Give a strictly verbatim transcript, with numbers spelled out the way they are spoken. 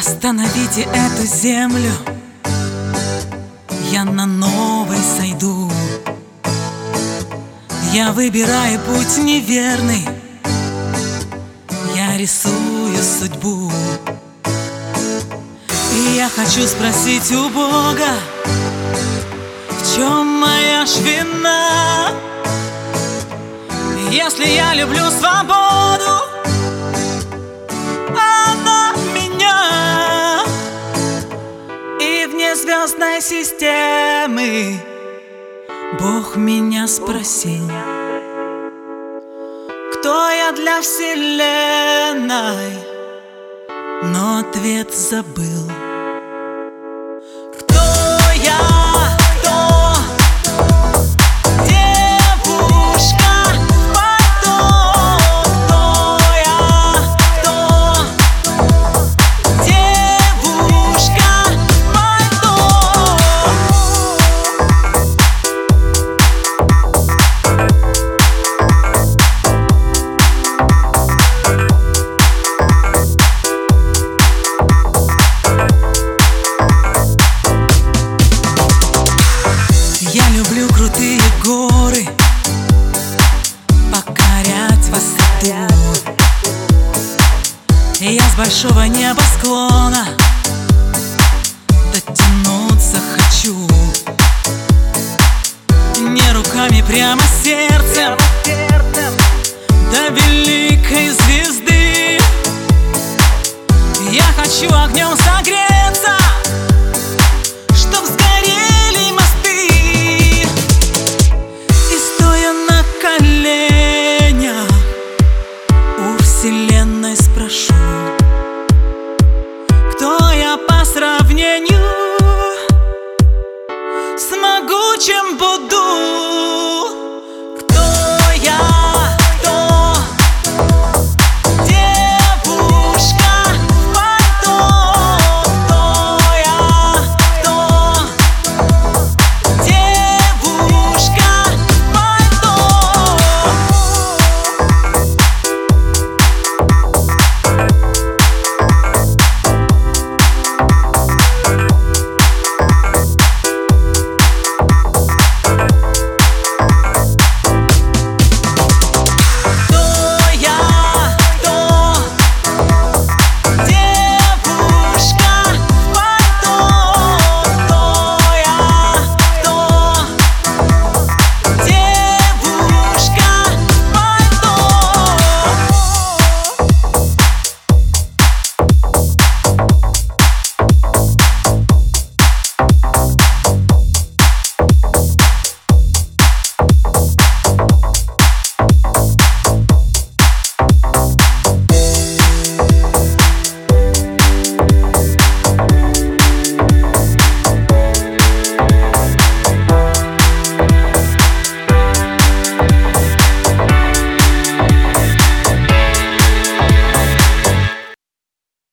Остановите эту землю, я на новой сойду. Я выбираю путь неверный, я рисую судьбу. И я хочу спросить у Бога, в чем моя ж вина? Если я люблю свободу, она меня и вне звездной системы Бог меня спросил, кто я для вселенной, но ответ забыл. Кто я? Кто? Девушка в пальто. Кто я? Кто? Девушка в пальто. Я люблю крутые горы, покорять высоту. И я с большого небосклона дотянуться хочу. Не руками, прямо сердцем до великой звезды. Я хочу огнем согреть